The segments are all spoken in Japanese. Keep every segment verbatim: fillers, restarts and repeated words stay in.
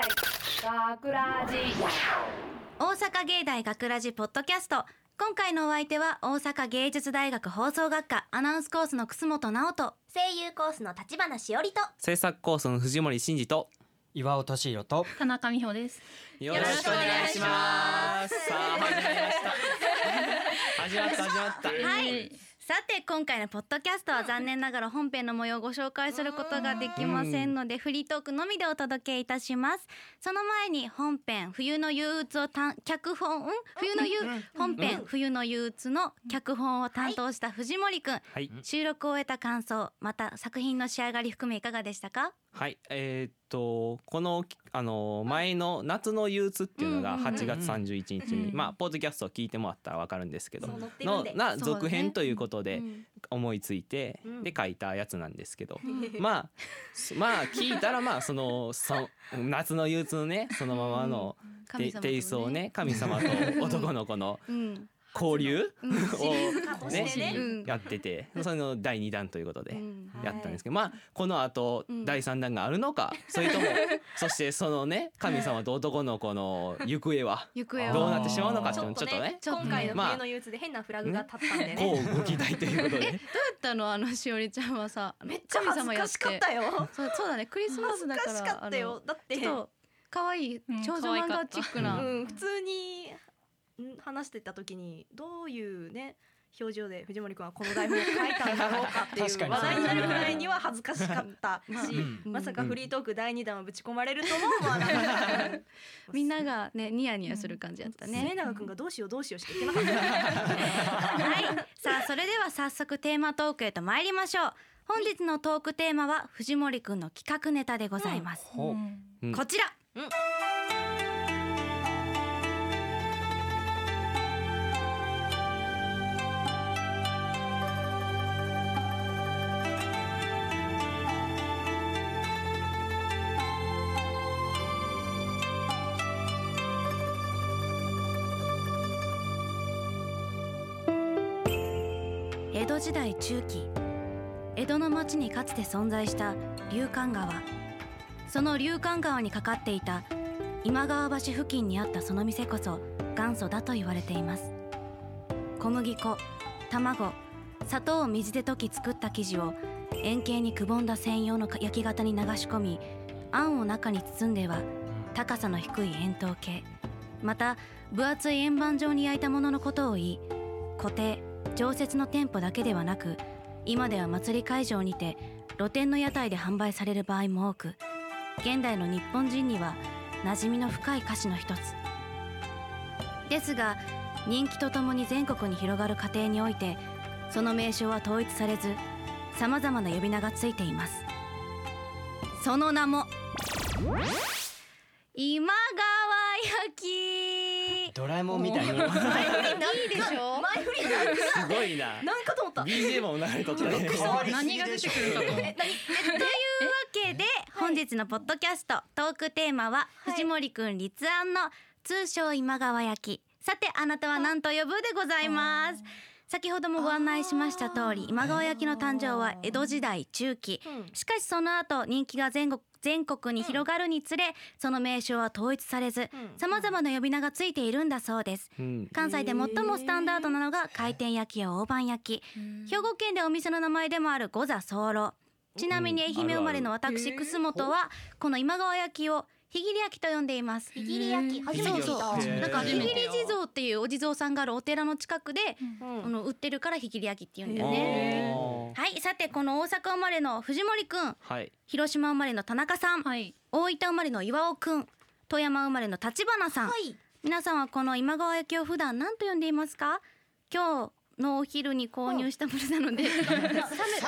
学ラジ大阪芸大学ラジポッドキャスト。今回のお相手は大阪芸術大学放送学科アナウンスコースの楠本直人、 声優コースの立花しおりと制作コースの藤森真二と岩尾敏弘と田中美穂です。 よろしくお願いします。さあ始まりました始まった始まったはい、さて今回のポッドキャストは残念ながら本編の模様をご紹介することができませんのでフリートークのみでお届けいたします。その前に本編冬の憂鬱をた脚本、うん、冬の憂本編冬の憂鬱の脚本を担当した藤森くん、はい、収録を終えた感想また作品の仕上がり含めいかがでしたか？ はい、えー、っとこのあの前の夏の憂鬱っていうのがはちがつさんじゅういちにちに、まあポッドキャストを聞いてもらったら分かるんですけどのな続編ということで思いついてで書いたやつなんですけど、まあまあ聞いたらまあそのそ夏の憂鬱のねそのままのテイストをね神様と男の子の交流をねやってて、それのだいにだんということでやったんですけど、まあこの後だいさんだんがあるのか、それともそしてそのね神様と男の子の行方はどうなってしまうのかっていうのをちょっとね今回の冬の憂鬱で変なフラグが立ったんでね、 こうご期待ということで。 どうやったのあのしおりちゃんはさ、 めっちゃ恥ずかしかったよ。 そうそうだね、クリスマスだから恥ずかしかったよ。だってちょっと可愛い少女漫画チックな、 うん、普通に話してた時にどういうね表情で藤森くんはこの台本を書いたんだろうかっていう話題になるくらいには恥ずかしかったし、うん、まさかフリートークだいにだんをぶち込まれるとも思わなかったみんながねニヤニヤする感じだったね。 末永くんがどうしようどうしようしか言ってなかったはい、さあそれでは早速テーマトークへと参りましょう。本日のトークテーマは藤森くんの企画ネタでございます、うんうん、こちら、うん江戸時代中期、江戸の町にかつて存在した竜神川。その竜神川にかかっていた今川橋付近にあったその店こそ元祖だと言われています。小麦粉、卵、砂糖を水で溶き作った生地を円形にくぼんだ専用の焼き型に流し込み、あんを中に包んでは高さの低い円筒形、また分厚い円盤状に焼いたもののことを言い、固定常設の店舗だけではなく、今では祭り会場にて露店の屋台で販売される場合も多く、現代の日本人には馴染みの深い菓子の一つですが、人気とともに全国に広がる過程においてその名称は統一されず、さまざまな呼び名がついています。その名も今川焼き。 ドラえもんみたいに前振りないいでしょ。前振りないすごいな。 なんかと思った。 ビージーエム も流れとったね。 何が出てくるかと思う。というわけで本日のポッドキャストトークテーマは藤森くん立案の通称今川焼き。さてあなたは何と呼ぶでございます。先ほどもご案内しました通り、今川焼きの誕生は江戸時代中期。しかしその後人気が全国全国に広がるにつれ、その名称は統一されず、さまざまな呼び名がついているんだそうです、うん、関西で最もスタンダードなのが回転焼きや大判焼き、兵庫県でお店の名前でもある五座候。ちなみに愛媛生まれの私楠本はこの今川焼きをひぎり焼きと呼んでいます。 ひぎり焼き初めて聞いた。 そうそう、なんかひぎり地蔵っていうお地蔵さんがあるお寺の近くで、うん、あの売ってるからひぎり焼きって言うんだよね。はい、さてこの大阪生まれの藤森くん、はい、広島生まれの田中さん、はい、大分生まれの岩尾くん、富山生まれの立花さん、はい、皆さんはこの今川焼きを普段何と呼んでいますか？今日のお昼に購入したものなので、冷めてる。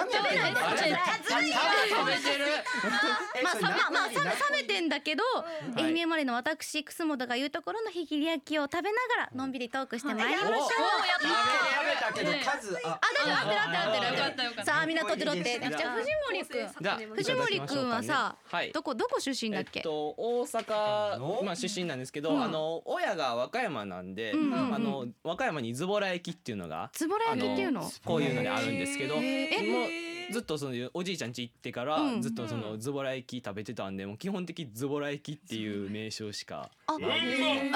まあまあまあ冷めてんだけど、愛媛生まれの私楠本が言うところのひぎり焼きを食べながらのんびりトークしてまいりましょう。 やったけど数あ、大丈夫、合ってる合ってる合ってる。さあみんな取って取って。じゃあ藤森くん、藤森くんはさ、どこどこ出身だっけ？ えっと大阪まあ出身なんですけど、あの親が和歌山なんで、あの和歌山にズボラ駅っていうのが。 ズボラ焼きっていうの？ こういうのであるんですけど、えもうずっとそのおじいちゃん家行ってから、 うんずっとそのズボラ焼き食べてたんで、もう基本的にズボラ焼きっていう名称しか。 あ、 えー、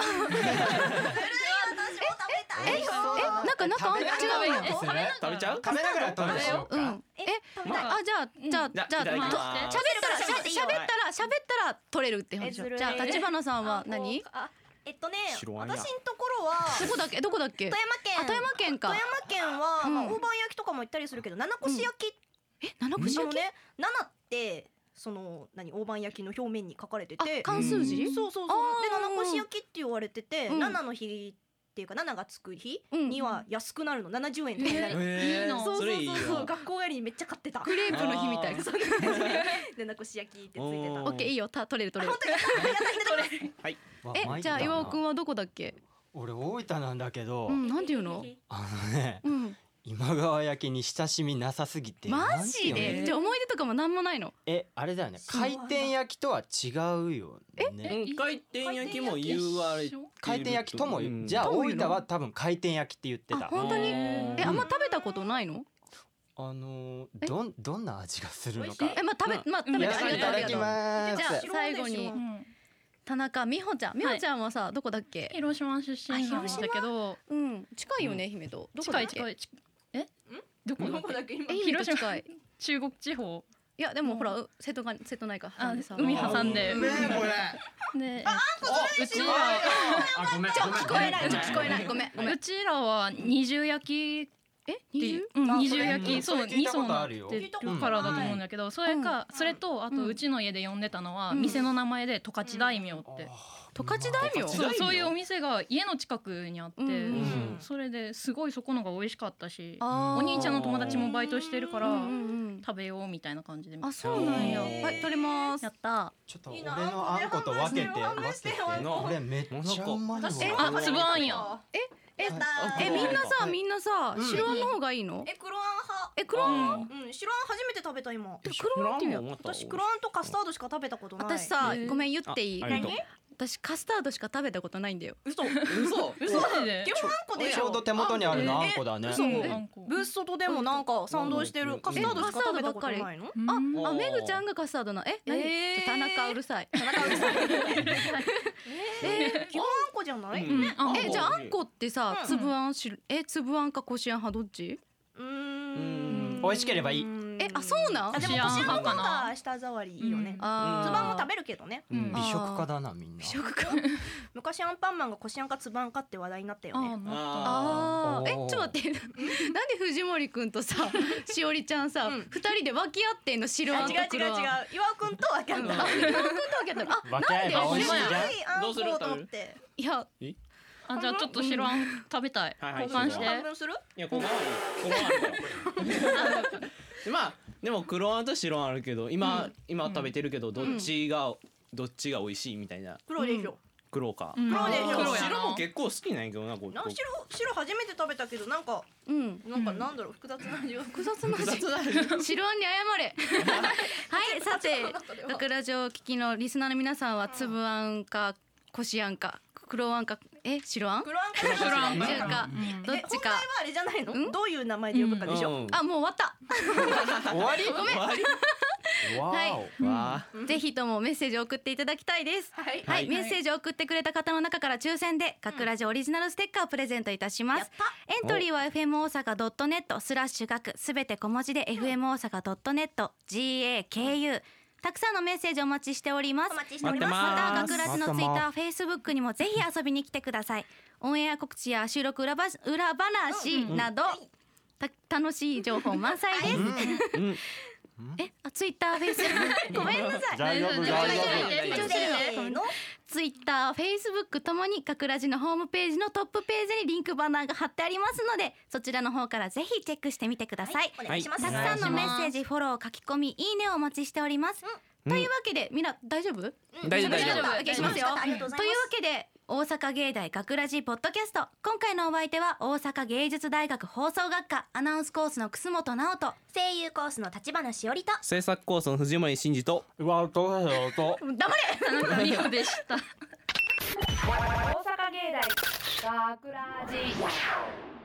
え、え、なんかなんか違うよ。 食べちゃう？ 食べながら食べましょうか。 うん。え、あ、じゃあじゃあじゃあじゃあいただきます喋ったら喋ったら喋ったら取れるって話。じゃあ立花さんは何？ えっとね、 白あんや私のところはどこだっけどこだっけ？ 富山県。 あ、富山県か。 富山県は、 うんまあ、大判焼きとかも言ったりするけど七越焼き、 え、七越焼き？ あのね、七ってその何大判焼きの表面に書かれてあ、 て、 漢数字？ そうそうそう。 あーで七越焼きって言われてて、 うん七の日っていうか七がつく日うんには安くなるの、七十円とかになる。 えいいのそうそうそれいいよ。 そうそう、学校帰りにめっちゃ買ってた。 クレープの日みたいな。 そうで七越焼きってついてた。 おーオッケー、いいよ。た取れる取れる。 はい。 え、じゃあ岩尾くんはどこだっけ？ 俺大分なんだけど、 うん、なんていうの？ あのね、 うん。 今川焼きに親しみなさすぎて。 マなんてジいうので？じゃあ思い出とかもなんもないの？ え、あれだよね。回転焼きとは違うよね。 うん、回転焼きも言われてる。 回転焼きとも言う。じゃあとも言うの大分は多分回転焼きって言ってあ、 た。 本当に？ うんえ、あんま食べたことないの？ あのえどんどんな味がするのか。 え、まあ食べまあ食べていやありがとうありがとう。 いただきます。 じゃあ最後にうん田中美穂ちゃん、美穂ちゃんはさどこだっけ？ 広島出身なんだけど、 うん、近いよね、愛媛と。どこだっけ？ 近い近い近い。え？どこだっけ？ どこだっけ今え、愛媛と広島近い。 中国地方。 いやでもほらう瀬戸が瀬戸内海挟んでさ。 海挟んで。 ねえこれ。 で、えうちらあ、ごめん。 ちょ聞こえない、ちょ聞こえない。ごめんごめん。 うちらは二重焼きえ、 って二十？ いう、うん、二重焼うんき、そうそれ聞いた二層になっことあるよてるからだと思うんだけど、それかそれとあとうちの家で呼んでたのはうん店の名前で十勝大名って。 十勝大名。 そうそういうお店が家の近くにあって、 うんうんそれですごいそこのが美味しかったし、 あーお兄ちゃんの友達もバイトしてるからうんうんうん食べようみたいな感じで。 あ、そうなんや。 へーはい、取りますや。ったちょっと俺いいなのあんこと分けて半分分けて。 して半分これめっちゃうまいわ。 私あつぶあんや。 え、やったえ、みんなさみんなさうん白あんの方がいいの？ え、黒あん派。 え、黒あん？ うん、白あん初めて食べた今。 黒あんっていうや。 私黒あんとカスタードしか食べたことない。 私さへーごめん言っていい？ あありがとう私カスタードしか食べたことないんだよ。 嘘。 嘘。 マジで基本あんこでしょ。 ちょうど手元にあるのあんこだね。 嘘。 うんあんこブーストでもなんか賛同してるカスタードしか食べたことないの？ うんあ、あ、めぐちゃんがカスタードな。え、何？ えー田中うるさい。 田中うるさい。え、基本あんこじゃない？ うんうんあんこえ、じゃああんこってさうん粒あんしえ粒あんかこしあん派どっち？ うーん。 美味しければいい。 え、あ、そうなん？ あ、でもこしあんの方が舌触りいいよね。 あーつばんも食べるけどね。 うん美食家だなみんな。 美食家。 昔アンパンマンがこしあんかつばんかって話題になったよね。 あなったあーえ、 おーちょっと待って。なんで藤森くんとさしおりちゃんさうん二人で分け合ってんの白あんあ、違う違う違うと黒あん。。 岩尾くんとわけあんた。 あ、岩尾くんと分け合ったの。あ、 分け合えば美味しいじゃん。 あんどうするこを取って。 いやあじゃあちょっと白あん食べたい。 はいはい交換して。 半分する？ いや、ここ黒あんあるから。まあでも黒あんと白あんあるけど、今今食べてるけどどっちがどっちが美味しいみたいな。 黒でしょ。 黒か。 うん黒でしょ黒や白もな。 結構好きなんやけどな、こな白白初めて食べたけどなんかうん。 なんかなんだろう複雑な味が。 複雑な味。 雑だね。 白あんに謝れ。はい、さて学ラジオを聞きのリスナーの皆さんは粒あんかこしあんか黒あんかえ白あん？ 黒あんか黒あん白かうんどっちかえ本題は。あれじゃないの？どういう名前で呼ぶかでしょ。 うんあ、もう終わった。 終わり？ 終わり。 わはいーわあ。 ぜひともメッセージを送っていただきたいです。 はい。 はい、 はいメッセージを送ってくれた方の中から抽選で学ラジオリジナルステッカーをプレゼントいたします。 やった。 エントリーは エフエム 大阪 ドットネット スラッシュ学すべて小文字で エフエム 大阪 ドットネット ジーエーケーユー たくさんのメッセージお待ちしております。 お待ちしており待ってます。 またます学ラジのツイッター、フェイスブックにもぜひ遊びに来てください。オンエア告知や収録裏ば裏話など、た楽しい情報満載です。 うん。 え、あ、ツイッター、フェイスブックごめんなさい。 大丈夫大丈夫。 緊張してるわせーの。 ツイッター、フェイスブックともに学ラジのホームページのトップページにリンクバナーが貼ってありますので、そちらの方からぜひチェックしてみてください。 お願いします。 たくさんのメッセージ、フォロー、書き込み、いいねをお待ちしております。というわけで、みんな大丈夫？ 大丈夫大丈夫。 大丈夫 OK しますよ。 ありがとうございますというわけで、大阪芸大学ラジポッドキャスト、今回のお相手は大阪芸術大学放送学科アナウンスコースの楠本直人。 声優コースの立花しおりと。 制作コースの藤森真二と。 うわどうしようと。 黙れ。 田中美穂でした。 大阪芸大学ラジ